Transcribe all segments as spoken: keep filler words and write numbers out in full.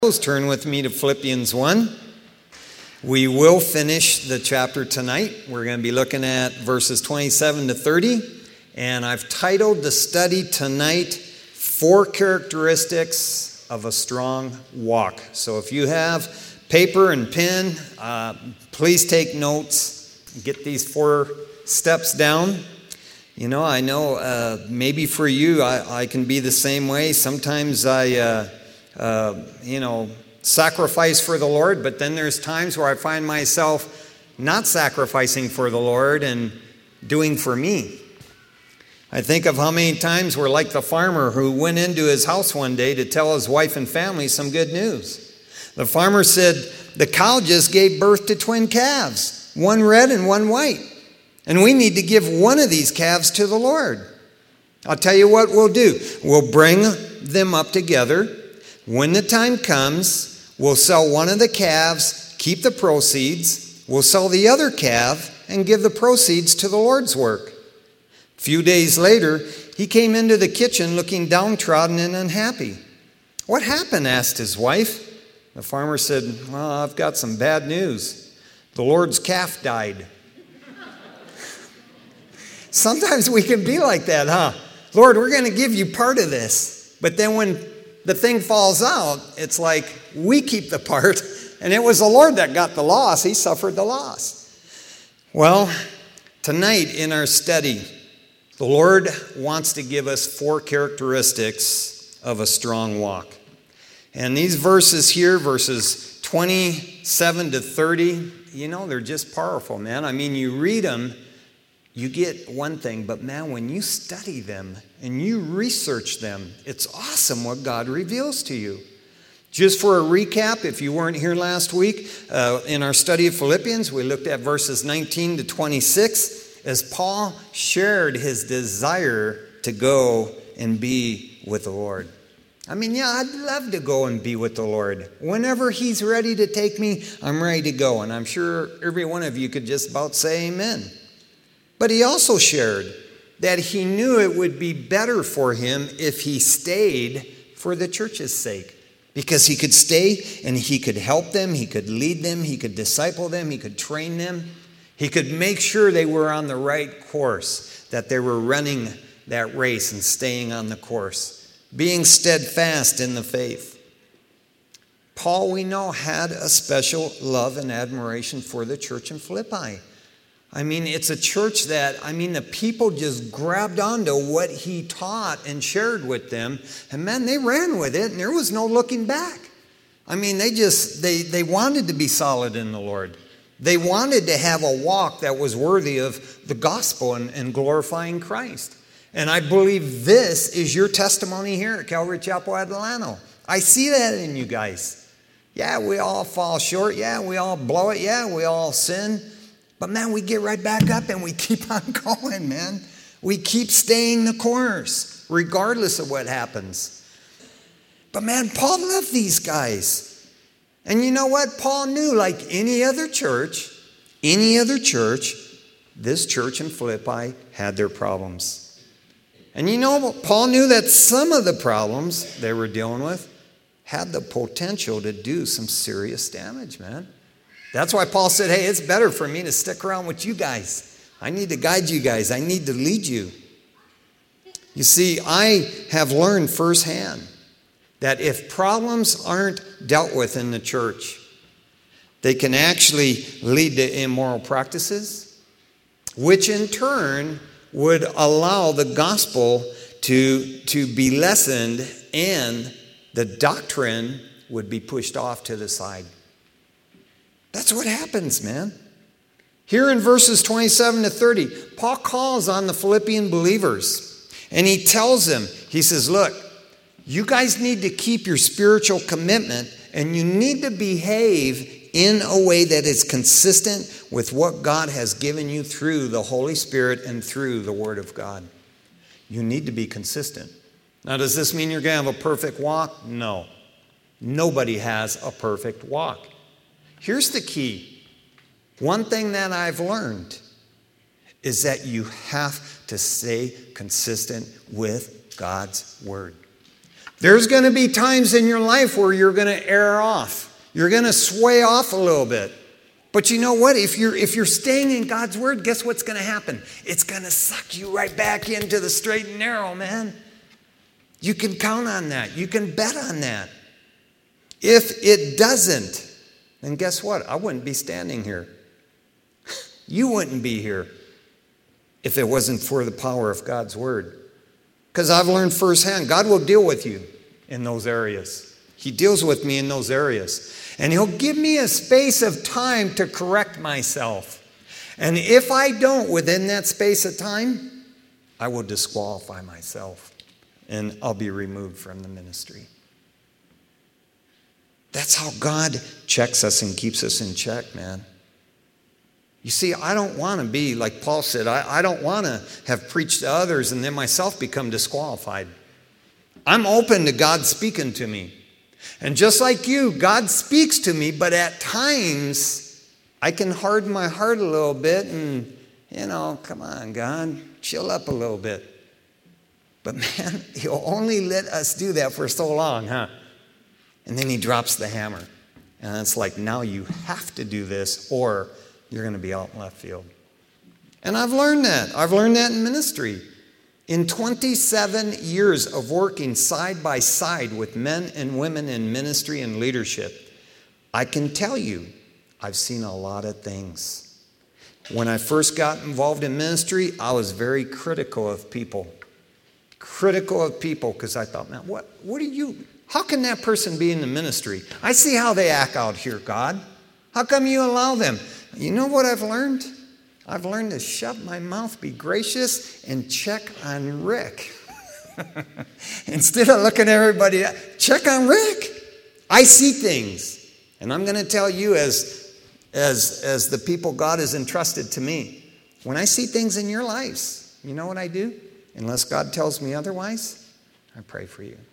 Please turn with me to Philippians one. We will finish the chapter tonight. We're going to be looking at verses twenty-seven to thirty. And I've titled the study tonight, Four Characteristics of a Strong Walk. So if you have paper and pen, uh, please take notes. Get these four steps down. You know, I know uh, maybe for you, I, I can be the same way. Sometimes I... Uh, Uh, you know, sacrifice for the Lord, but then there's times where I find myself not sacrificing for the Lord and doing for me. I think of how many times we're like the farmer who went into his house one day to tell his wife and family some good news. The farmer said, the cow just gave birth to twin calves, one red and one white, and we need to give one of these calves to the Lord. I'll tell you what we'll do. We'll bring them up together. When the time comes, we'll sell one of the calves, keep the proceeds. We'll sell the other calf and give the proceeds to the Lord's work. A few days later, he came into the kitchen looking downtrodden and unhappy. What happened? Asked his wife. The farmer said, well, I've got some bad news. The Lord's calf died. Sometimes we can be like that, huh? Lord, we're going to give you part of this. But then when the thing falls out, it's like we keep the part, and it was the Lord that got the loss. He suffered the loss. Well, tonight in our study, the Lord wants to give us four characteristics of a strong walk. And these verses here, verses twenty-seven to thirty, you know, they're just powerful, man. I mean, you read them, you get one thing, but man, when you study them and you research them, it's awesome what God reveals to you. Just for a recap, if you weren't here last week, uh, in our study of Philippians, we looked at verses nineteen to twenty-six as Paul shared his desire to go and be with the Lord. I mean, yeah, I'd love to go and be with the Lord. Whenever he's ready to take me, I'm ready to go. And I'm sure every one of you could just about say amen. But he also shared that he knew it would be better for him if he stayed for the church's sake. Because he could stay and he could help them, he could lead them, he could disciple them, he could train them. He could make sure they were on the right course, that they were running that race and staying on the course, being steadfast in the faith. Paul, we know, had a special love and admiration for the church in Philippi. I mean, it's a church that, I mean, the people just grabbed onto what he taught and shared with them. And man, they ran with it and there was no looking back. I mean, they just, they, they wanted to be solid in the Lord. They wanted to have a walk that was worthy of the gospel and, and glorifying Christ. And I believe this is your testimony here at Calvary Chapel Adelano. I see that in you guys. Yeah, we all fall short. Yeah, we all blow it. Yeah, we all sin. But man, we get right back up and we keep on going, man. We keep staying the course, regardless of what happens. But man, Paul loved these guys. And you know what? Paul knew, like any other church, any other church, this church in Philippi had their problems. And you know, Paul knew that some of the problems they were dealing with had the potential to do some serious damage, man. That's why Paul said, hey, it's better for me to stick around with you guys. I need to guide you guys. I need to lead you. You see, I have learned firsthand that if problems aren't dealt with in the church, they can actually lead to immoral practices, which in turn would allow the gospel to, to be lessened and the doctrine would be pushed off to the side. That's what happens, man. Here in verses twenty-seven to thirty, Paul calls on the Philippian believers and he tells them, he says, look, you guys need to keep your spiritual commitment and you need to behave in a way that is consistent with what God has given you through the Holy Spirit and through the Word of God. You need to be consistent. Now, does this mean you're going to have a perfect walk? No. Nobody has a perfect walk. Here's the key. One thing that I've learned is that you have to stay consistent with God's Word. There's going to be times in your life where you're going to err off. You're going to sway off a little bit. But you know what? If you're, if you're staying in God's word, guess what's going to happen? It's going to suck you right back into the straight and narrow, man. You can count on that. You can bet on that. If it doesn't, then guess what? I wouldn't be standing here. You wouldn't be here if it wasn't for the power of God's word. Because I've learned firsthand, God will deal with you in those areas. He deals with me in those areas. And he'll give me a space of time to correct myself. And if I don't within that space of time, I will disqualify myself. And I'll be removed from the ministry. That's how God checks us and keeps us in check, man. You see, I don't want to be, like Paul said, I, I don't want to have preached to others and then myself become disqualified. I'm open to God speaking to me. And just like you, God speaks to me, but at times I can harden my heart a little bit and, you know, come on, God, chill up a little bit. But man, he'll only let us do that for so long, huh? And then he drops the hammer. And it's like, now you have to do this or you're going to be out in left field. And I've learned that. I've learned that in ministry. In twenty-seven years of working side by side with men and women in ministry and leadership, I can tell you, I've seen a lot of things. When I first got involved in ministry, I was very critical of people. Critical of people because I thought, man, what, what are you, how can that person be in the ministry? I see how they act out here, God. How come you allow them? You know what I've learned? I've learned to shut my mouth, be gracious, and check on Rick. Instead of looking at everybody, check on Rick. I see things. And I'm going to tell you as, as, as the people God has entrusted to me, when I see things in your lives, you know what I do? Unless God tells me otherwise, I pray for you.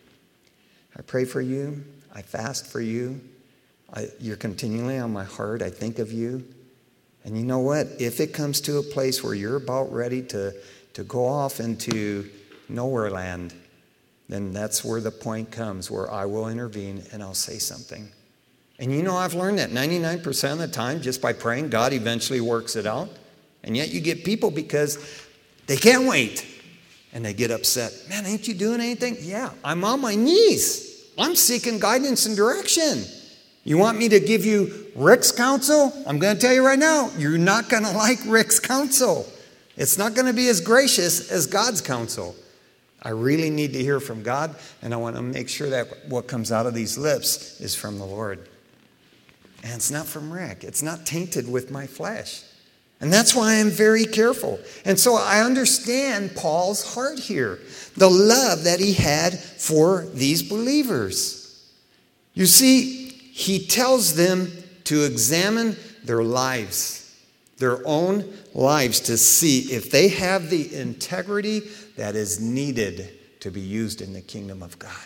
I pray for you. I fast for you. I, you're continually on my heart. I think of you. And you know what? If it comes to a place where you're about ready to, to go off into nowhere land, then that's where the point comes where I will intervene and I'll say something. And you know, I've learned that ninety-nine percent of the time, just by praying, God eventually works it out. And yet you get people because they can't wait. And they get upset. Man, ain't you doing anything? Yeah, I'm on my knees. I'm seeking guidance and direction. You want me to give you Rick's counsel? I'm going to tell you right now, you're not going to like Rick's counsel. It's not going to be as gracious as God's counsel. I really need to hear from God, and I want to make sure that what comes out of these lips is from the Lord. And it's not from Rick. It's not tainted with my flesh. And that's why I'm very careful. And so I understand Paul's heart here, the love that he had for these believers. You see, he tells them to examine their lives, their own lives, to see if they have the integrity that is needed to be used in the kingdom of God.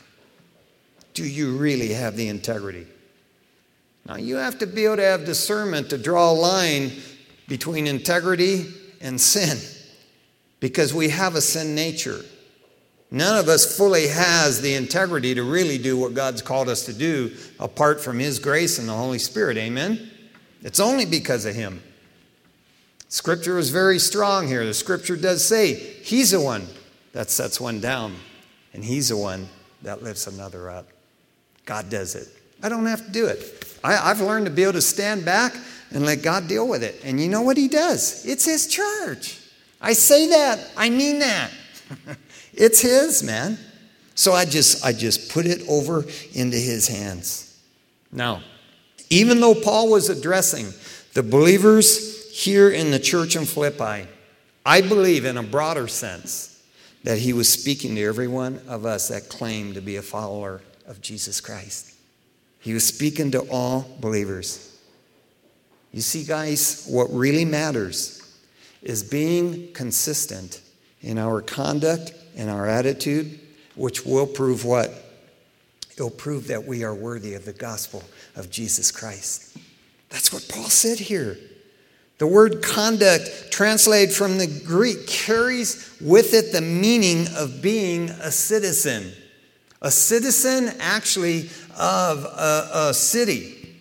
Do you really have the integrity? Now, you have to be able to have discernment to draw a line between integrity and sin, because we have a sin nature. None of us fully has the integrity to really do what God's called us to do apart from his grace and the Holy Spirit. Amen? It's only because of him. Scripture is very strong here. The Scripture does say he's the one that sets one down, and he's the one that lifts another up. God does it. I don't have to do it. I, I've learned to be able to stand back and let God deal with it. And you know what he does? It's his church. I say that. I mean that. It's his, man. So I just, I just put it over into his hands. Now, even though Paul was addressing the believers here in the church in Philippi, I believe in a broader sense that he was speaking to every one of us that claimed to be a follower of Jesus Christ. He was speaking to all believers. You see, guys, what really matters is being consistent in our conduct and our attitude, which will prove what? It'll prove that we are worthy of the gospel of Jesus Christ. That's what Paul said here. The word conduct, translated from the Greek, carries with it the meaning of being a citizen. a citizen actually of a, a city.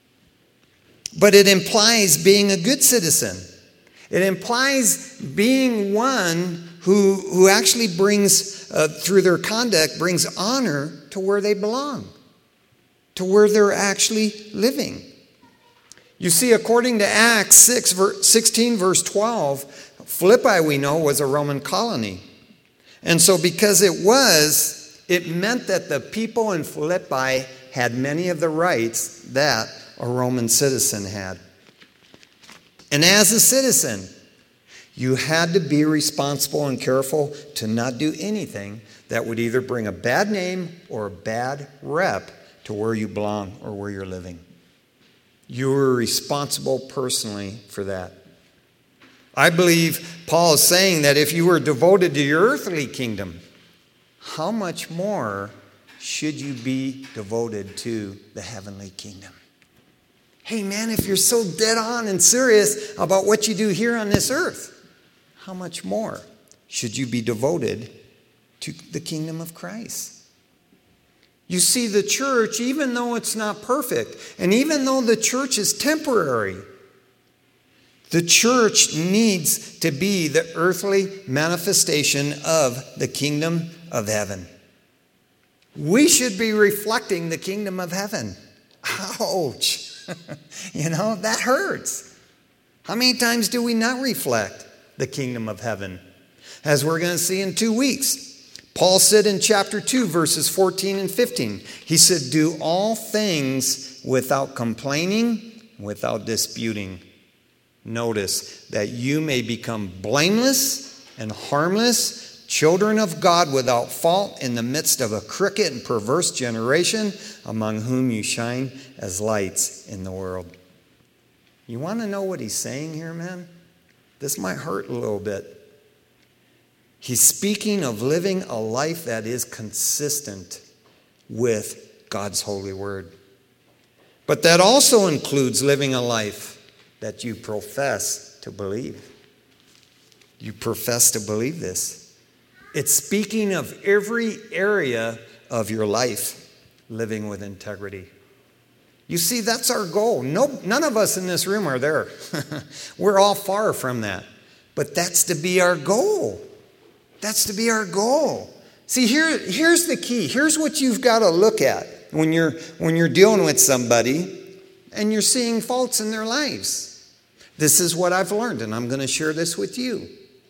But it implies being a good citizen. It implies being one who, who actually brings, uh, through their conduct, brings honor to where they belong, to where they're actually living. You see, according to Acts six, sixteen, verse twelve, Philippi, we know, was a Roman colony. And so because it was, it meant that the people in Philippi had many of the rights that a Roman citizen had. And as a citizen, you had to be responsible and careful to not do anything that would either bring a bad name or a bad rep to where you belong or where you're living. You were responsible personally for that. I believe Paul is saying that if you were devoted to your earthly kingdom, how much more should you be devoted to the heavenly kingdom? Hey man, if you're so dead on and serious about what you do here on this earth, how much more should you be devoted to the kingdom of Christ? You see, the church, even though it's not perfect, and even though the church is temporary, the church needs to be the earthly manifestation of the kingdom of heaven. We should be reflecting the kingdom of heaven. Ouch. You know, that hurts. How many times do we not reflect the kingdom of heaven? As we're going to see in two weeks. Paul said in chapter two, verses fourteen and fifteen, he said, do all things without complaining, without disputing. Notice that you may become blameless and harmless, children of God without fault in the midst of a crooked and perverse generation, among whom you shine as lights in the world. You want to know what he's saying here, man? This might hurt a little bit. He's speaking of living a life that is consistent with God's holy word. But that also includes living a life that you profess to believe. You profess to believe this. It's speaking of every area of your life living with integrity. You see, that's our goal. No, none of us in this room are there. We're all far from that. But that's to be our goal. That's to be our goal. See, here, here's the key. Here's what you've got to look at when you're, when you're dealing with somebody and you're seeing faults in their lives. This is what I've learned, and I'm going to share this with you.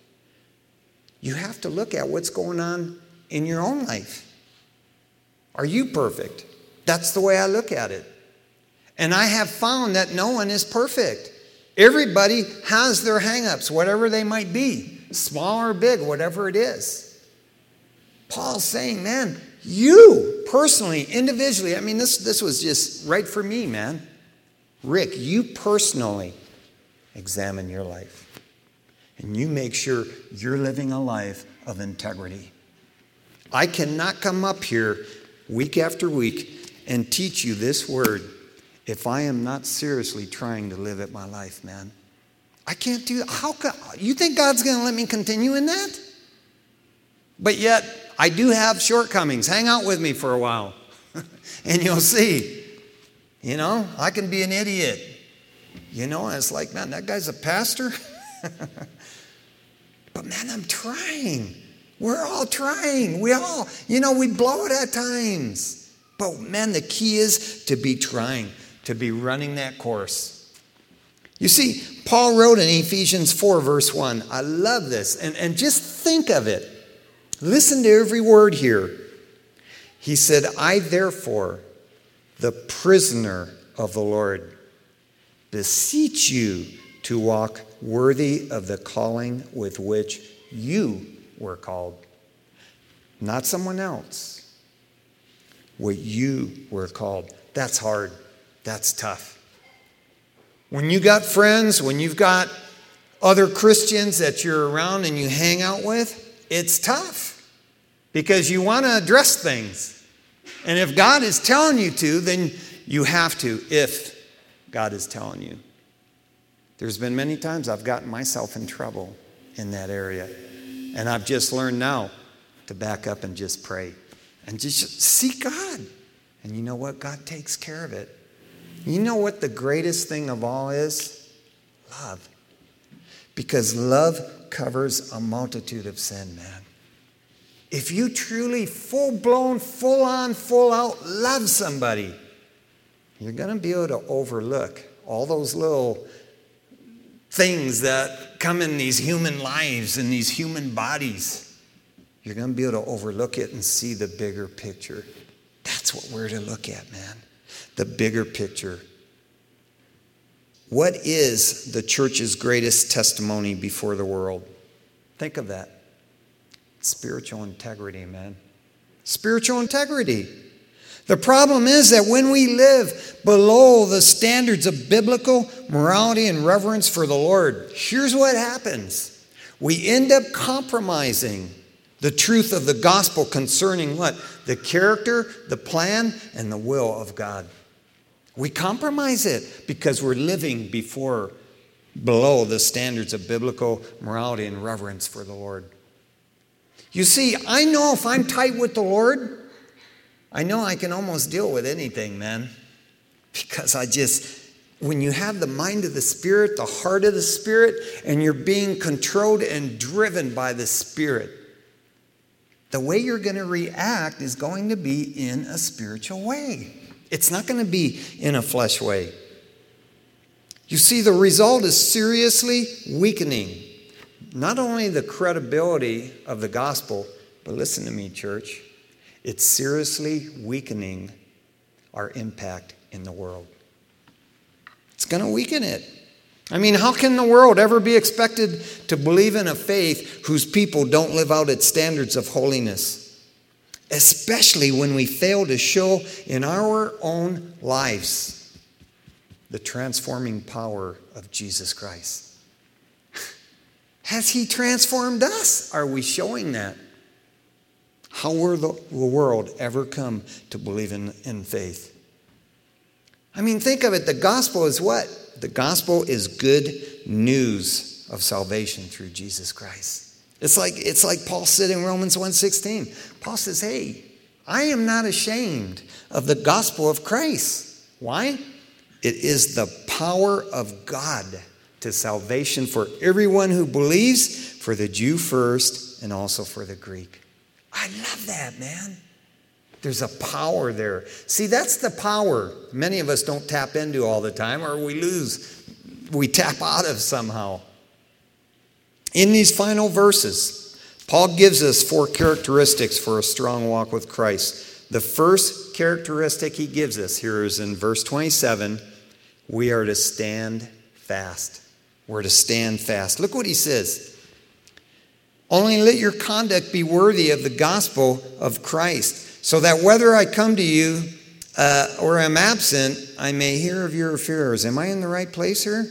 You have to look at what's going on in your own life. Are you perfect? That's the way I look at it. And I have found that no one is perfect. Everybody has their hang-ups, whatever they might be, small or big, whatever it is. Paul's saying, man, you personally, individually, I mean, this, this was just right for me, man. Rick, you personally examine your life. And you make sure you're living a life of integrity. I cannot come up here week after week and teach you this word if I am not seriously trying to live it my life, man. I can't do that. How can, you think God's going to let me continue in that? But yet, I do have shortcomings. Hang out with me for a while. And you'll see. You know, I can be an idiot. You know, and it's like, man, that guy's a pastor. But man, I'm trying. We're all trying. We all, you know, we blow it at times. But man, the key is to be trying, to be running that course. You see, Paul wrote in Ephesians four, verse one. I love this. And, and just think of it. Listen to every word here. He said, I therefore, the prisoner of the Lord, beseech you to walk worthy of the calling with which you were called. Not someone else. What you were called. That's hard. That's tough. When you got friends, when you've got other Christians that you're around and you hang out with, it's tough because you want to address things. And if God is telling you to, then you have to, if God is telling you. There's been many times I've gotten myself in trouble in that area. And I've just learned now to back up and just pray and just seek God. And you know what? God takes care of it. You know what the greatest thing of all is? Love. Because love covers a multitude of sin, man. If you truly full-blown, full-on, full-out love somebody, you're going to be able to overlook all those little things that come in these human lives and these human bodies. You're going to be able to overlook it and see the bigger picture. That's what we're to look at, man. The bigger picture. What is the church's greatest testimony before the world? Think of that. Spiritual integrity, man. Spiritual integrity. The problem is that when we live below the standards of biblical morality and reverence for the Lord, here's what happens. We end up compromising the truth of the gospel concerning what? The character, the plan, and the will of God. We compromise it because we're living before, below the standards of biblical morality and reverence for the Lord. You see, I know if I'm tight with the Lord, I know I can almost deal with anything, man. Because I just, when you have the mind of the Spirit, the heart of the Spirit, and you're being controlled and driven by the Spirit, the way you're going to react is going to be in a spiritual way. It's not going to be in a flesh way. You see, the result is seriously weakening not only the credibility of the gospel, but listen to me, church, it's seriously weakening our impact in the world. It's going to weaken it. I mean, how can the world ever be expected to believe in a faith whose people don't live out its standards of holiness? Especially when we fail to show in our own lives the transforming power of Jesus Christ. Has He transformed us? Are we showing that? How will the world ever come to believe in, in faith? I mean, think of it. The gospel is what? The gospel is good news of salvation through Jesus Christ. It's like, it's like Paul said in Romans one sixteen. Paul says, hey, I am not ashamed of the gospel of Christ. Why? It is the power of God to salvation for everyone who believes, for the Jew first and also for the Greek. I love that, man. There's a power there. See, that's the power many of us don't tap into all the time, or we lose, we tap out of somehow. In these final verses, Paul gives us four characteristics for a strong walk with Christ. The first characteristic he gives us here is in verse twenty-seven. We are to stand fast. We're to stand fast. Look what he says. Only let your conduct be worthy of the gospel of Christ, so that whether I come to you uh, or am absent, I may hear of your affairs. Am I in the right place here?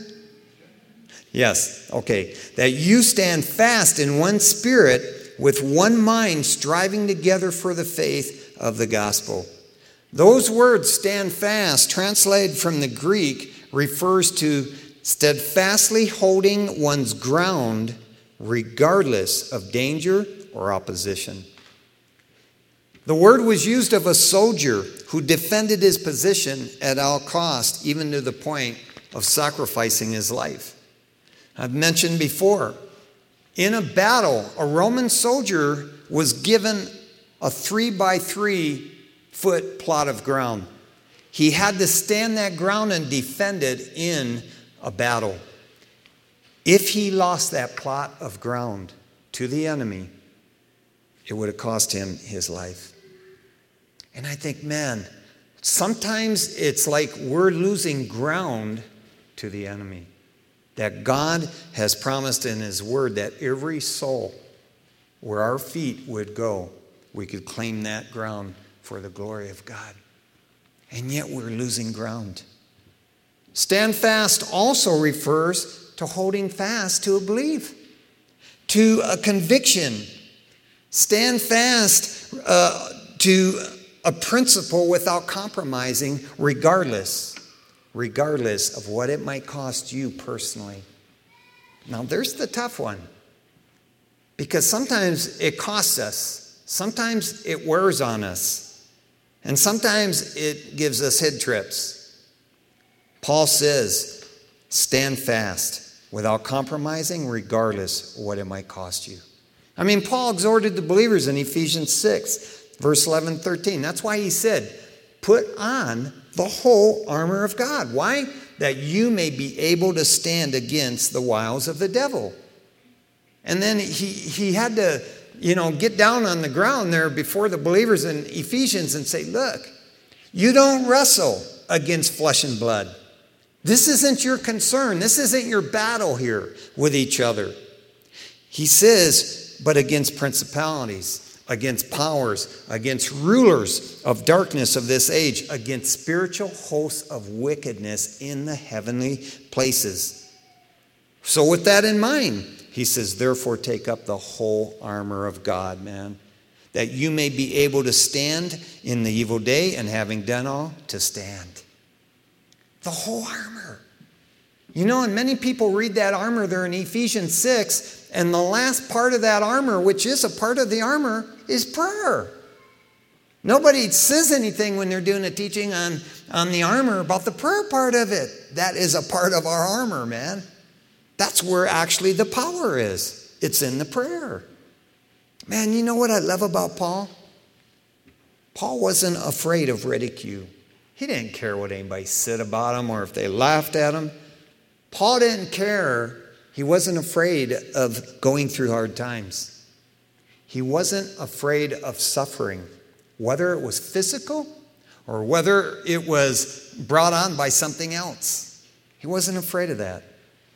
Yes. Okay. That you stand fast in one spirit, with one mind, striving together for the faith of the gospel. Those words, stand fast, translated from the Greek, refers to steadfastly holding one's ground regardless of danger or opposition. The word was used of a soldier who defended his position at all cost, even to the point of sacrificing his life. I've mentioned before, in a battle, a Roman soldier was given a three by three foot plot of ground. He had to stand that ground and defend it in a battle. If he lost that plot of ground to the enemy, it would have cost him his life. And I think, man, sometimes it's like we're losing ground to the enemy. That God has promised in His Word that every soul where our feet would go, we could claim that ground for the glory of God. And yet we're losing ground. Stand fast also refers to holding fast to a belief, to a conviction. Stand fast uh, to a principle without compromising, regardless, regardless of what it might cost you personally. Now, there's the tough one, because sometimes it costs us. Sometimes it wears on us. And sometimes it gives us head trips. Paul says, stand fast without compromising, regardless of what it might cost you. I mean, Paul exhorted the believers in Ephesians six, verse eleven, thirteen. That's why he said, put on the whole armor of God. Why? That you may be able to stand against the wiles of the devil. And then he, he had to, you know, get down on the ground there before the believers in Ephesians and say, look, you don't wrestle against flesh and blood. This isn't your concern. This isn't your battle here with each other. He says, but against principalities, against powers, against rulers of darkness of this age, against spiritual hosts of wickedness in the heavenly places. So with that in mind, he says, therefore take up the whole armor of God, man, that you may be able to stand in the evil day, and having done all, to stand. The whole armor. You know, and many people read that armor there in Ephesians six, and the last part of that armor, which is a part of the armor, is prayer. Nobody says anything when they're doing a teaching on, on the armor about the prayer part of it. That is a part of our armor, man. That's where actually the power is. It's in the prayer. Man, you know what I love about Paul? Paul wasn't afraid of ridicule. He didn't care what anybody said about him or if they laughed at him. Paul didn't care. He wasn't afraid of going through hard times. He wasn't afraid of suffering, whether it was physical or whether it was brought on by something else. He wasn't afraid of that.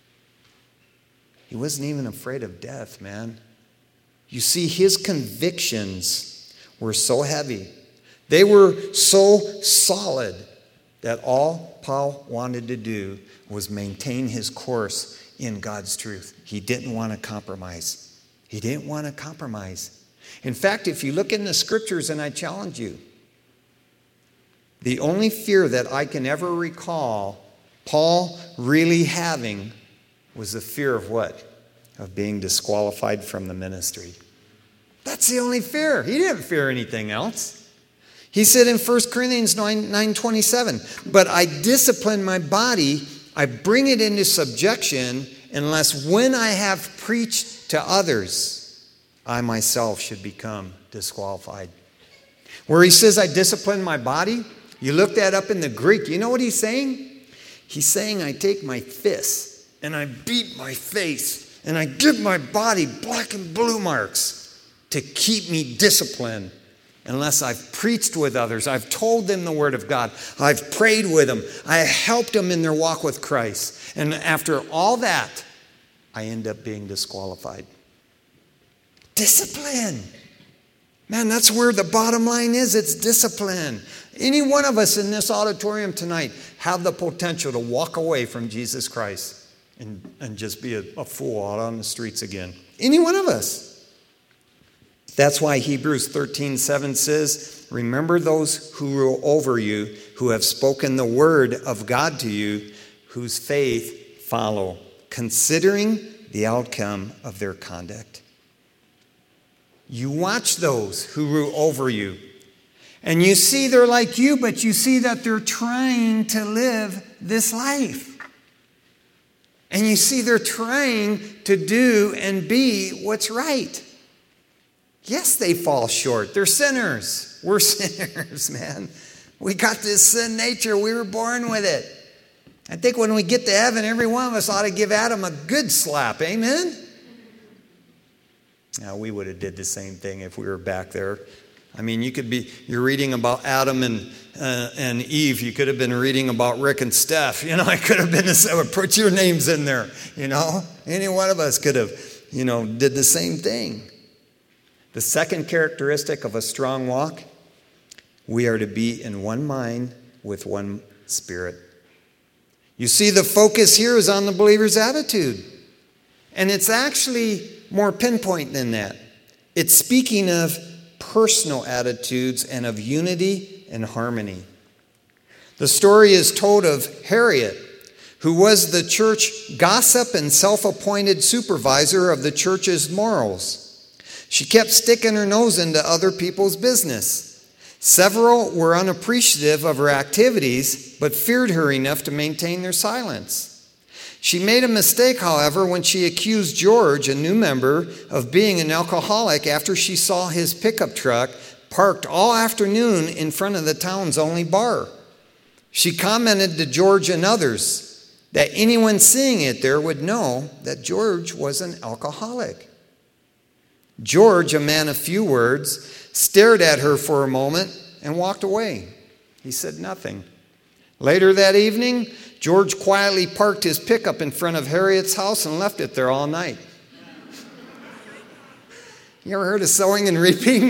He wasn't even afraid of death, man. You see, his convictions were so heavy. They were so solid that all Paul wanted to do was maintain his course in God's truth. He didn't want to compromise. He didn't want to compromise. In fact, if you look in the scriptures, and I challenge you, the only fear that I can ever recall Paul really having was the fear of what? Of being disqualified from the ministry. That's the only fear. He didn't fear anything else. He said in First Corinthians nine twenty-seven, but I discipline my body, I bring it into subjection, unless when I have preached to others, I myself should become disqualified. Where he says I discipline my body, you look that up in the Greek. You know what he's saying? He's saying I take my fists and I beat my face and I give my body black and blue marks to keep me disciplined. Unless I've preached with others, I've told them the word of God, I've prayed with them, I helped them in their walk with Christ. And after all that, I end up being disqualified. Discipline. Man, that's where the bottom line is. It's discipline. Any one of us in this auditorium tonight have the potential to walk away from Jesus Christ and, and just be a, a fool out on the streets again. Any one of us. That's why Hebrews thirteen seven says, remember those who rule over you, who have spoken the word of God to you, whose faith follow, considering the outcome of their conduct. You watch those who rule over you, and you see they're like you, but you see that they're trying to live this life. And you see they're trying to do and be what's right. Yes, they fall short. They're sinners. We're sinners, man. We got this sin nature. We were born with it. I think when we get to heaven, every one of us ought to give Adam a good slap. Amen? Now, we would have did the same thing if we were back there. I mean, you could be, you're reading about Adam and uh, and Eve. You could have been reading about Rick and Steph. You know, I could have been, the, put your names in there. You know, any one of us could have, you know, did the same thing. The second characteristic of a strong walk, we are to be in one mind with one spirit. You see, the focus here is on the believer's attitude. And it's actually more pinpoint than that. It's speaking of personal attitudes and of unity and harmony. The story is told of Harriet, who was the church gossip and self-appointed supervisor of the church's morals. She kept sticking her nose into other people's business. Several were unappreciative of her activities, but feared her enough to maintain their silence. She made a mistake, however, when she accused George, a new member, of being an alcoholic after she saw his pickup truck parked all afternoon in front of the town's only bar. She commented to George and others that anyone seeing it there would know that George was an alcoholic. George, a man of few words, stared at her for a moment and walked away. He said nothing. Later that evening, George quietly parked his pickup in front of Harriet's house and left it there all night. You ever heard of sowing and reaping?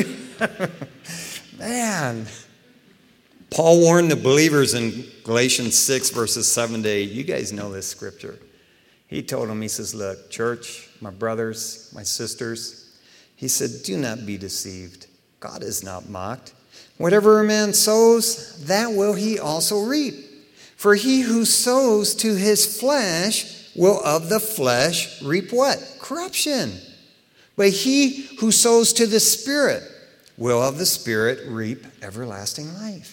Man. Paul warned the believers in Galatians six, verses seven to eight. You guys know this scripture. He told them, he says, look, church, my brothers, my sisters, he said, do not be deceived. God is not mocked. Whatever a man sows, that will he also reap. For he who sows to his flesh will of the flesh reap what? Corruption. But he who sows to the Spirit will of the Spirit reap everlasting life.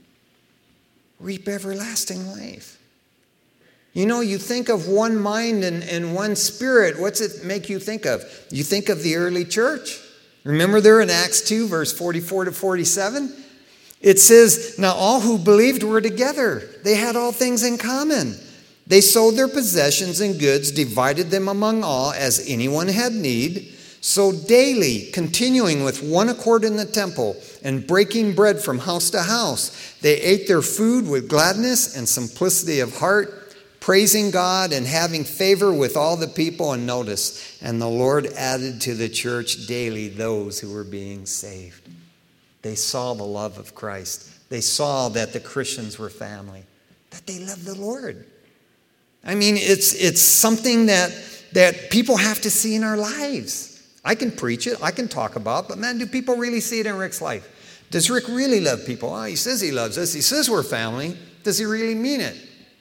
Reap everlasting life. You know, you think of one mind and, and one spirit. What's it make you think of? You think of the early church. Remember there in Acts two, verse forty-four to forty-seven? It says, now all who believed were together. They had all things in common. They sold their possessions and goods, divided them among all as anyone had need. So daily, continuing with one accord in the temple and breaking bread from house to house, they ate their food with gladness and simplicity of heart, praising God and having favor with all the people. And notice, and the Lord added to the church daily those who were being saved. They saw the love of Christ. They saw that the Christians were family, that they loved the Lord. I mean, it's it's something that, that people have to see in our lives. I can preach it, I can talk about it, but man, do people really see it in Rick's life? Does Rick really love people? Oh, he says he loves us. He says we're family. Does he really mean it?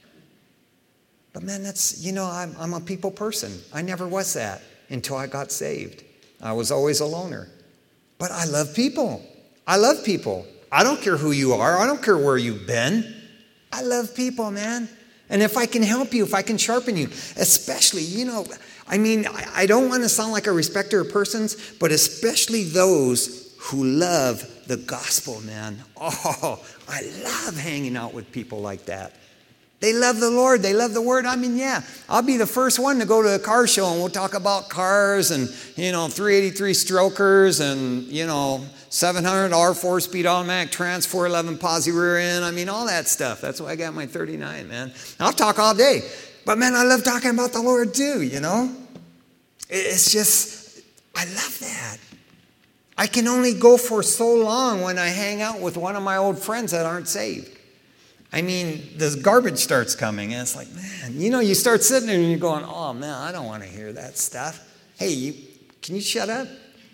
But man, that's, you know, I'm, I'm a people person. I never was that until I got saved. I was always a loner. But I love people. I love people. I don't care who you are. I don't care where you've been. I love people, man. And if I can help you, if I can sharpen you, especially, you know, I mean, I, I don't want to sound like a respecter of persons, but especially those who love the gospel, man. Oh, I love hanging out with people like that. They love the Lord. They love the Word. I mean, yeah, I'll be the first one to go to a car show and we'll talk about cars and, you know, three eighty-three strokers and, you know, seven hundred R four-speed automatic trans, four eleven posi rear end. I mean, all that stuff. That's why I got my thirty-nine, man. I'll talk all day. But, man, I love talking about the Lord too, you know. It's just, I love that. I can only go for so long when I hang out with one of my old friends that aren't saved. I mean, the garbage starts coming, and it's like, man, you know, you start sitting there and you're going, oh, man, I don't want to hear that stuff. Hey, you, can you shut up?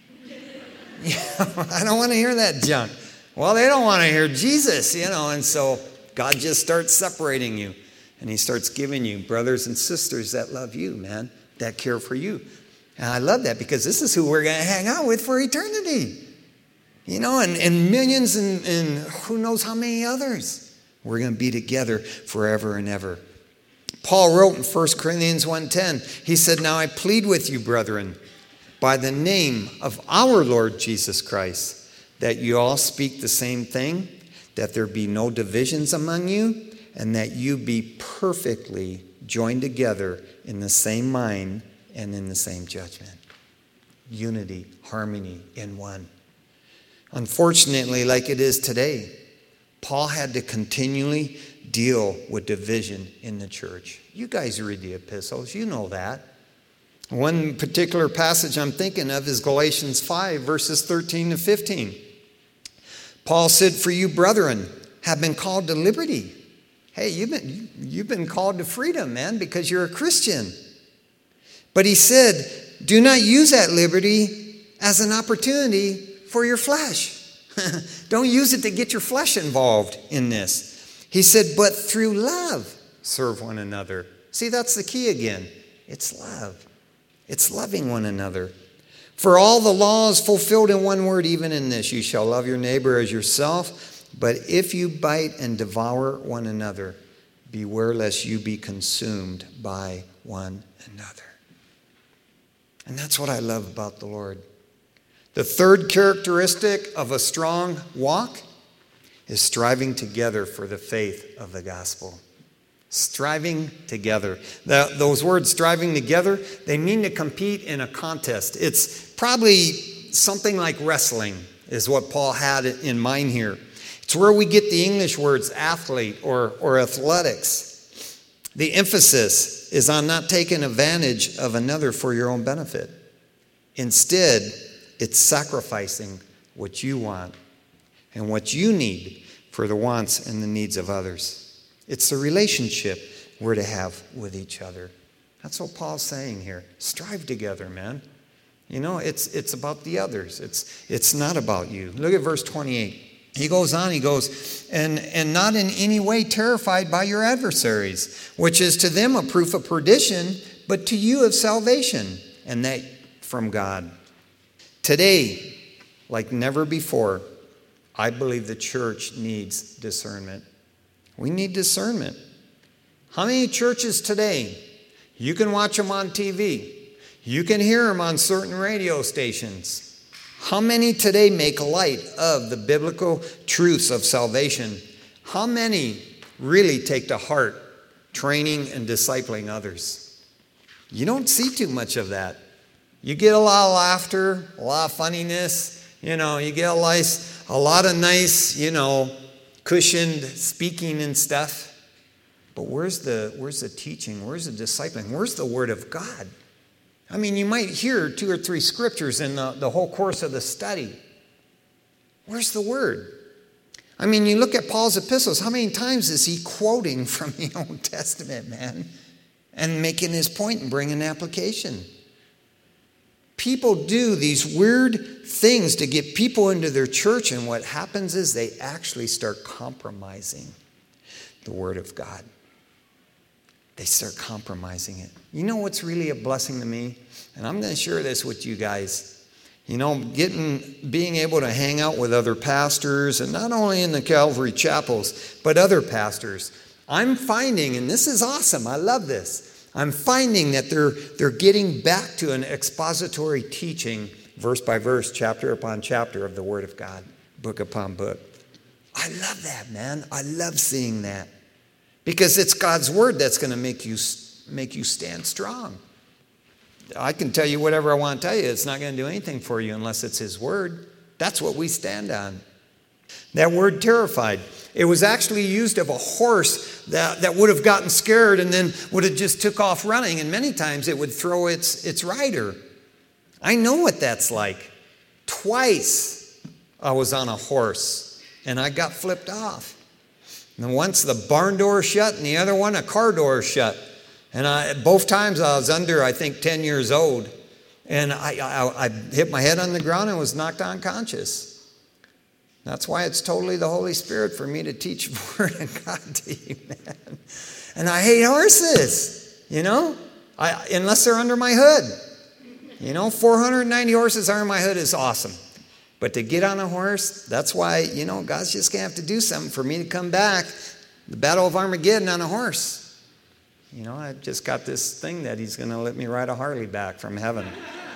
I don't want to hear that junk. Well, they don't want to hear Jesus, you know, and so God just starts separating you, and he starts giving you brothers and sisters that love you, man, that care for you. And I love that because this is who we're going to hang out with for eternity, you know, and, and millions and, and who knows how many others. We're going to be together forever and ever. Paul wrote in First Corinthians one ten, he said, now I plead with you, brethren, by the name of our Lord Jesus Christ, that you all speak the same thing, that there be no divisions among you, and that you be perfectly joined together in the same mind and in the same judgment. Unity, harmony in one. Unfortunately, like it is today, Paul had to continually deal with division in the church. You guys read the epistles, you know that. One particular passage I'm thinking of is Galatians five, verses thirteen to fifteen. Paul said, for you, brethren, have been called to liberty. Hey, you've been, you've been called to freedom, man, because you're a Christian. But he said, do not use that liberty as an opportunity for your flesh. Don't use it to get your flesh involved in this. He said, but through love, serve one another. See, that's the key again. It's love. It's loving one another. For all the law is fulfilled in one word, even in this, you shall love your neighbor as yourself. But if you bite and devour one another, beware lest you be consumed by one another. And that's what I love about the Lord. The third characteristic of a strong walk is striving together for the faith of the gospel. Striving together. The, those words, striving together, they mean to compete in a contest. It's probably something like wrestling is what Paul had in mind here. It's where we get the English words athlete or, or athletics. The emphasis is on not taking advantage of another for your own benefit. Instead, it's sacrificing what you want and what you need for the wants and the needs of others. It's the relationship we're to have with each other. That's what Paul's saying here. Strive together, man. You know, it's it's about the others. It's it's not about you. Look at verse twenty-eight. He goes on, he goes, and, and not in any way terrified by your adversaries, which is to them a proof of perdition, but to you of salvation, and that from God. Today, like never before, I believe the church needs discernment. We need discernment. How many churches today, you can watch them on T V, you can hear them on certain radio stations. How many today make light of the biblical truths of salvation? How many really take to heart training and discipling others? You don't see too much of that. You get a lot of laughter, a lot of funniness, you know, you get a, nice, a lot of nice, you know, cushioned speaking and stuff. But where's the, where's the teaching? Where's the discipling? Where's the Word of God? I mean, you might hear two or three scriptures in the, the whole course of the study. Where's the Word? I mean, you look at Paul's epistles, how many times is he quoting from the Old Testament, man? And making his point and bringing application. People do these weird things to get people into their church, and what happens is they actually start compromising the Word of God. They start compromising it. You know what's really a blessing to me? And I'm going to share this with you guys. You know, getting, being able to hang out with other pastors, and not only in the Calvary chapels, but other pastors. I'm finding, and this is awesome, I love this, I'm finding that they're, they're getting back to an expository teaching, verse by verse, chapter upon chapter of the Word of God, book upon book. I love that, man. I love seeing that. Because it's God's Word that's going to make you make you stand strong. I can tell you whatever I want to tell you. It's not going to do anything for you unless it's His Word. That's what we stand on. That word terrified. It was actually used of a horse that, that would have gotten scared and then would have just took off running. And many times it would throw its, its rider. I know what that's like. Twice I was on a horse and I got flipped off. And once the barn door shut and the other one a car door shut. And I, both times I was under, I think, ten years old. And I, I, I hit my head on the ground and was knocked unconscious. That's why it's totally the Holy Spirit for me to teach the Word of God to you, man. And I hate horses, you know, I, unless they're under my hood. You know, four hundred ninety horses under my hood is awesome. But to get on a horse, that's why, you know, God's just going to have to do something for me to come back. The Battle of Armageddon on a horse. You know, I just got this thing that He's going to let me ride a Harley back from heaven.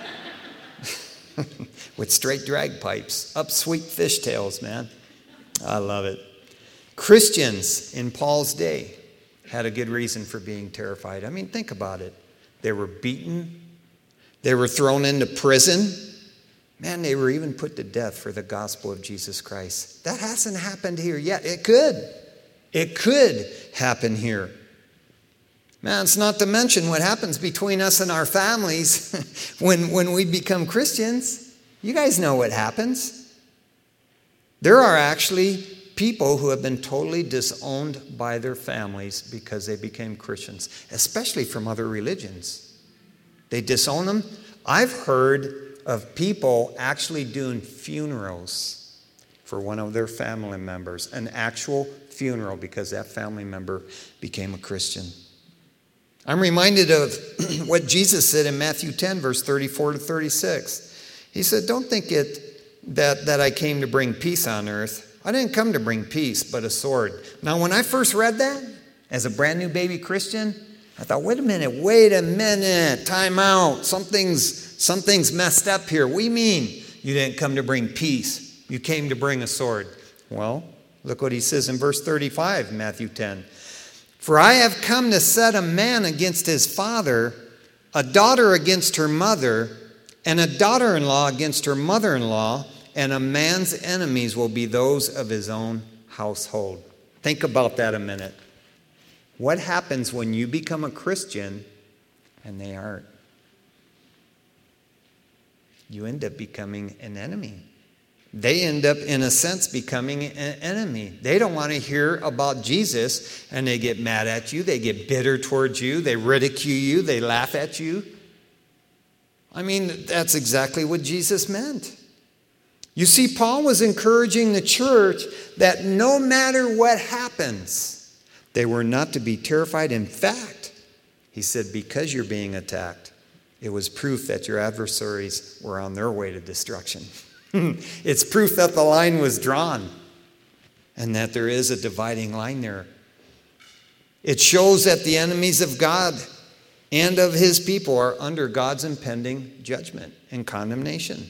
With straight drag pipes. Up sweet fishtails, man. I love it. Christians in Paul's day had a good reason for being terrified. I mean, think about it. They were beaten. They were thrown into prison. Man, they were even put to death for the gospel of Jesus Christ. That hasn't happened here yet. It could. It could happen here. Man, it's not to mention what happens between us and our families when, when we become Christians. You guys know what happens. There are actually people who have been totally disowned by their families because they became Christians, especially from other religions. They disown them. I've heard of people actually doing funerals for one of their family members, an actual funeral because that family member became a Christian. I'm reminded of what Jesus said in Matthew ten, verse thirty-four to thirty-six. He said, don't think it that, that I came to bring peace on earth. I didn't come to bring peace, but a sword. Now, when I first read that, as a brand new baby Christian, I thought, wait a minute, wait a minute, time out. Something's, something's messed up here. What do you mean you didn't come to bring peace? You came to bring a sword. Well, look what he says in verse thirty-five, Matthew ten. For I have come to set a man against his father, a daughter against her mother, and a daughter-in-law against her mother-in-law, and a man's enemies will be those of his own household. Think about that a minute. What happens when you become a Christian and they aren't? You end up becoming an enemy. They end up, in a sense, becoming an enemy. They don't want to hear about Jesus, and they get mad at you. They get bitter towards you. They ridicule you. They laugh at you. I mean, that's exactly what Jesus meant. You see, Paul was encouraging the church that no matter what happens, they were not to be terrified. In fact, he said, because you're being attacked, it was proof that your adversaries were on their way to destruction. It's proof that the line was drawn and that there is a dividing line there. It shows that the enemies of God and of his people are under God's impending judgment and condemnation.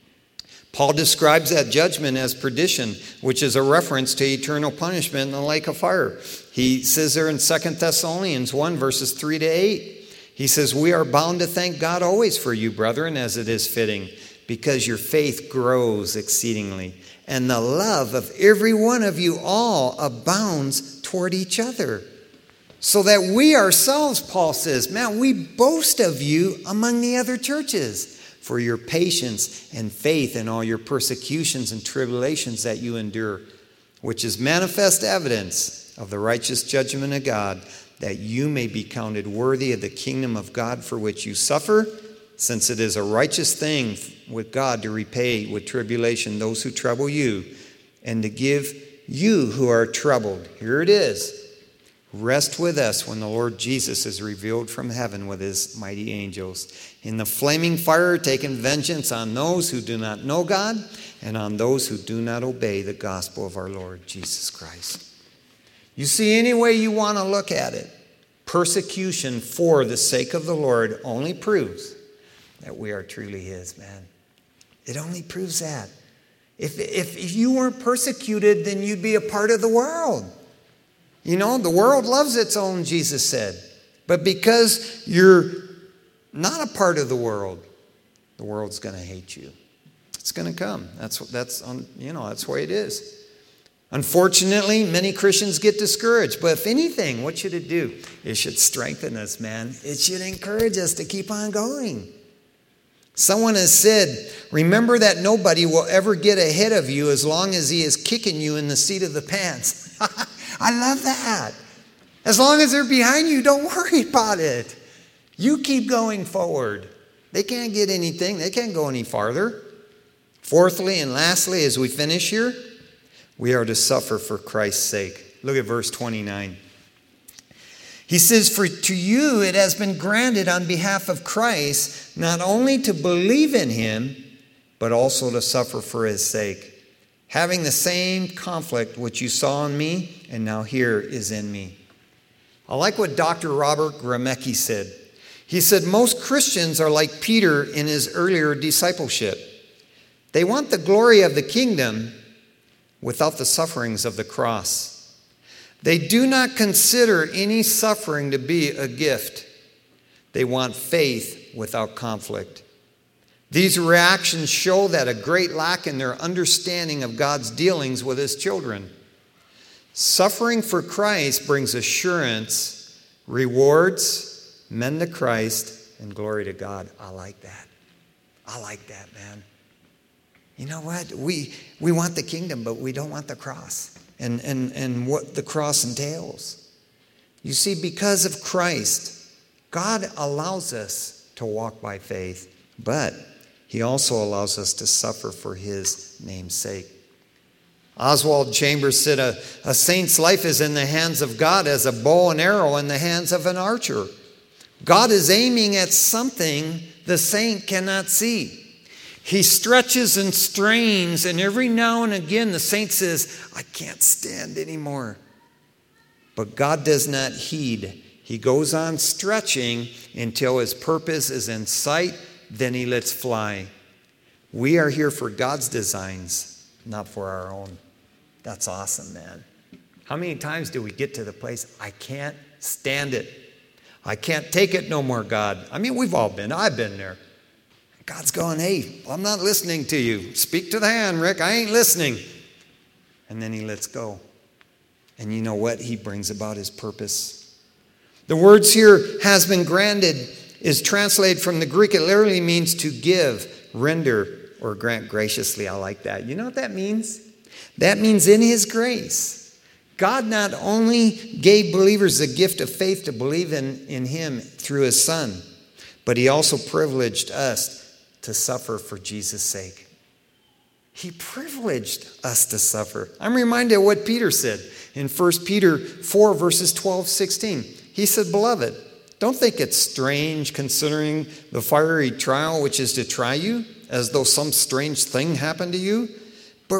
Paul describes that judgment as perdition, which is a reference to eternal punishment in the lake of fire. He says there in Second Thessalonians one, verses three to eight, he says, we are bound to thank God always for you, brethren, as it is fitting, because your faith grows exceedingly, and the love of every one of you all abounds toward each other. So that we ourselves, Paul says, man, we boast of you among the other churches for your patience and faith in all your persecutions and tribulations that you endure, which is manifest evidence of the righteous judgment of God, that you may be counted worthy of the kingdom of God for which you suffer, since it is a righteous thing with God to repay with tribulation those who trouble you, and to give you who are troubled, here it is, rest with us when the Lord Jesus is revealed from heaven with his mighty angels, in the flaming fire, taking vengeance on those who do not know God and on those who do not obey the gospel of our Lord Jesus Christ. You see, any way you want to look at it, persecution for the sake of the Lord only proves that we are truly his, man. It only proves that. If, if, if you weren't persecuted, then you'd be a part of the world. You know, the world loves its own, Jesus said. But because you're not a part of the world, the world's going to hate you. It's going to come. That's, that's you know, that's the way it is. Unfortunately, many Christians get discouraged. But if anything, what should it do? It should strengthen us, man. It should encourage us to keep on going. Someone has said, remember that nobody will ever get ahead of you as long as he is kicking you in the seat of the pants. I love that. As long as they're behind you, don't worry about it. You keep going forward. They can't get anything. They can't go any farther. Fourthly and lastly, as we finish here, we are to suffer for Christ's sake. Look at verse twenty-nine. He says, for to you it has been granted on behalf of Christ not only to believe in him, but also to suffer for his sake, having the same conflict which you saw in me and now here is in me. I like what Doctor Robert Gramecki said. He said, most Christians are like Peter in his earlier discipleship. They want the glory of the kingdom without the sufferings of the cross. They do not consider any suffering to be a gift. They want faith without conflict. These reactions show that a great lack in their understanding of God's dealings with his children. Suffering for Christ brings assurance, rewards, men to Christ, and glory to God. I like that. I like that, man. You know what? We we want the kingdom, but we don't want the cross. And, and, and what the cross entails. You see, because of Christ, God allows us to walk by faith, but he also allows us to suffer for his name's sake. Oswald Chambers said, a, a saint's life is in the hands of God as a bow and arrow in the hands of an archer. God is aiming at something the saint cannot see. He stretches and strains, and every now and again the saint says, I can't stand anymore. But God does not heed. He goes on stretching until his purpose is in sight, then he lets fly. We are here for God's designs, not for our own. That's awesome, man. How many times do we get to the place, I can't stand it. I can't take it no more, God. I mean, we've all been. I've been there. God's going, hey, I'm not listening to you. Speak to the hand, Rick. I ain't listening. And then he lets go. And you know what? He brings about his purpose. The words here, has been granted, is translated from the Greek. It literally means to give, render, or grant graciously. I like that. You know what that means? That means in his grace, God not only gave believers the gift of faith to believe in, in him through his son, but he also privileged us to suffer for Jesus' sake. He privileged us to suffer. I'm reminded of what Peter said in First Peter four, verses twelve, sixteen. He said, beloved, don't think it's strange considering the fiery trial which is to try you, as though some strange thing happened to you, but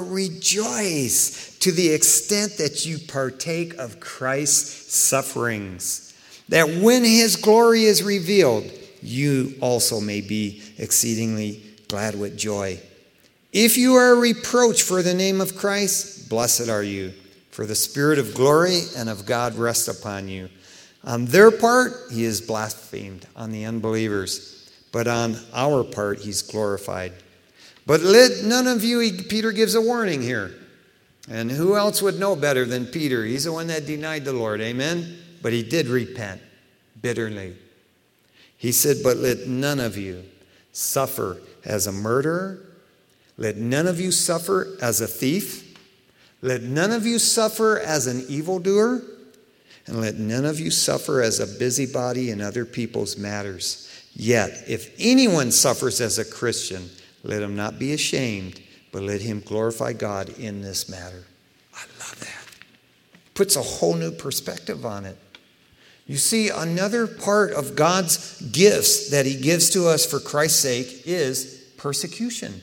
rejoice to the extent that you partake of Christ's sufferings, that when his glory is revealed, you also may be exceedingly glad with joy. If you are reproached for the name of Christ, blessed are you, for the Spirit of glory and of God rests upon you. On their part, he is blasphemed, on the unbelievers, but on our part, he's glorified. But let none of you, Peter gives a warning here. And who else would know better than Peter? He's the one that denied the Lord, amen? But he did repent bitterly. He said, but let none of you suffer as a murderer. Let none of you suffer as a thief. Let none of you suffer as an evildoer. And let none of you suffer as a busybody in other people's matters. Yet, if anyone suffers as a Christian, let him not be ashamed, but let him glorify God in this matter. I love that. Puts a whole new perspective on it. You see, another part of God's gifts that he gives to us for Christ's sake is persecution.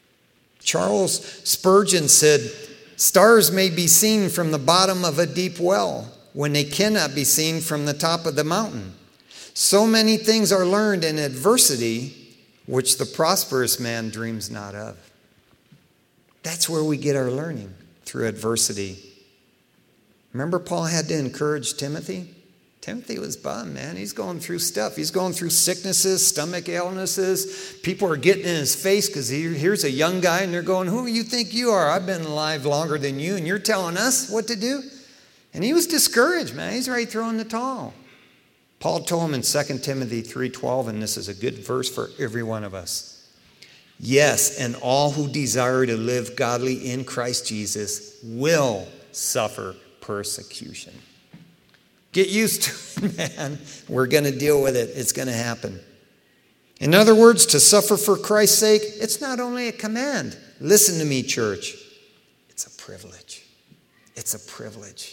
Charles Spurgeon said, stars may be seen from the bottom of a deep well when they cannot be seen from the top of the mountain. So many things are learned in adversity, which the prosperous man dreams not of. That's where we get our learning, through adversity. Remember, Paul had to encourage Timothy? Timothy was bummed, man. He's going through stuff. He's going through sicknesses, stomach illnesses. People are getting in his face because he, here's a young guy and they're going, who do you think you are? I've been alive longer than you and you're telling us what to do? And he was discouraged, man. He's right throwing the towel. Paul told him in Second Timothy three twelve, and this is a good verse for every one of us. Yes, and all who desire to live godly in Christ Jesus will suffer persecution. Get used to it, man. We're going to deal with it. It's going to happen. In other words, to suffer for Christ's sake, it's not only a command. Listen to me, church. It's a privilege. It's a privilege.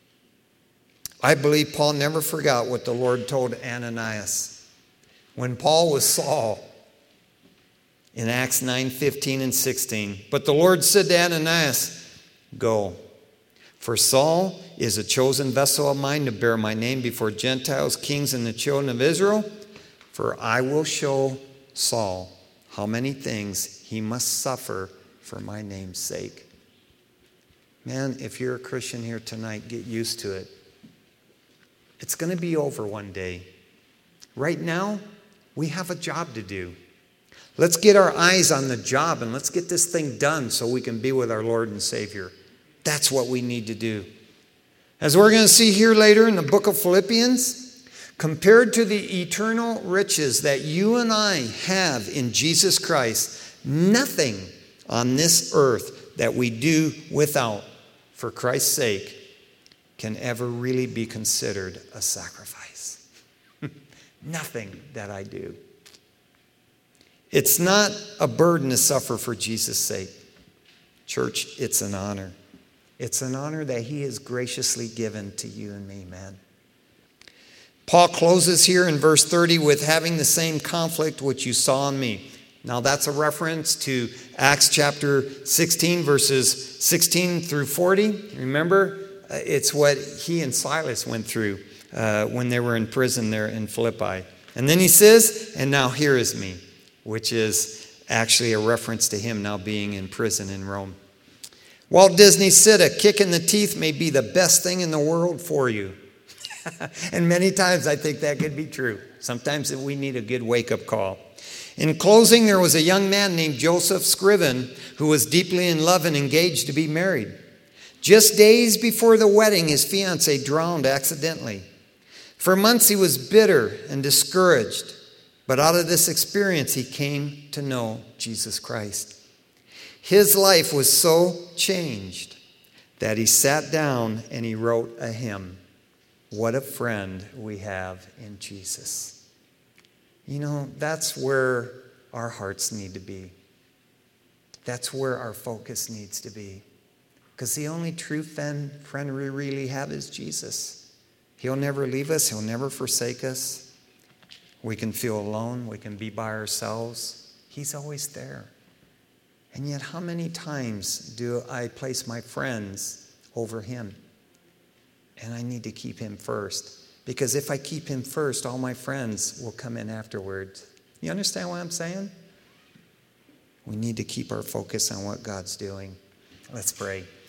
I believe Paul never forgot what the Lord told Ananias. When Paul was Saul, in Acts nine, fifteen and sixteen. But the Lord said to Ananias, go. For Saul is a chosen vessel of mine to bear my name before Gentiles, kings, and the children of Israel. For I will show Saul how many things he must suffer for my name's sake. Man, if you're a Christian here tonight, get used to it. It's going to be over one day. Right now, we have a job to do. Let's get our eyes on the job and let's get this thing done so we can be with our Lord and Savior. That's what we need to do. As we're going to see here later in the book of Philippians, compared to the eternal riches that you and I have in Jesus Christ, nothing on this earth that we do without for Christ's sake can ever really be considered a sacrifice. Nothing that I do. It's not a burden to suffer for Jesus' sake. Church, it's an honor. It's an honor that he has graciously given to you and me, man. Paul closes here in verse thirty with having the same conflict which you saw in me. Now that's a reference to Acts chapter sixteen, verses sixteen through forty. Remember, uh, it's what he and Silas went through uh, when they were in prison there in Philippi. And then he says, and now here is me, which is actually a reference to him now being in prison in Rome. Walt Disney said, a kick in the teeth may be the best thing in the world for you. And many times I think that could be true. Sometimes we need a good wake-up call. In closing, there was a young man named Joseph Scriven who was deeply in love and engaged to be married. Just days before the wedding, his fiancée drowned accidentally. For months he was bitter and discouraged, but out of this experience he came to know Jesus Christ. His life was so changed that he sat down and he wrote a hymn. What a friend we have in Jesus. You know, that's where our hearts need to be. That's where our focus needs to be. Because the only true friend, friend we really have is Jesus. He'll never leave us. He'll never forsake us. We can feel alone. We can be by ourselves. He's always there. And yet, how many times do I place my friends over him? And I need to keep him first. Because if I keep him first, all my friends will come in afterwards. You understand what I'm saying? We need to keep our focus on what God's doing. Let's pray.